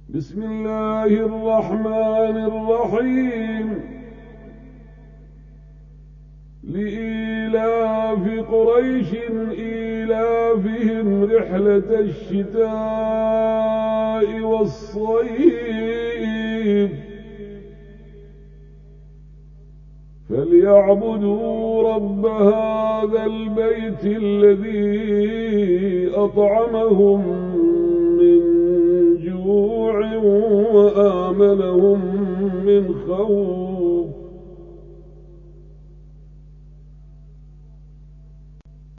بسم الله الرحمن الرحيم لإيلاف قريش إيلافهم رحلة الشتاء والصيف فليعبدوا رب هذا البيت الذي أطعمهم من جوع وآمنهم من خوف.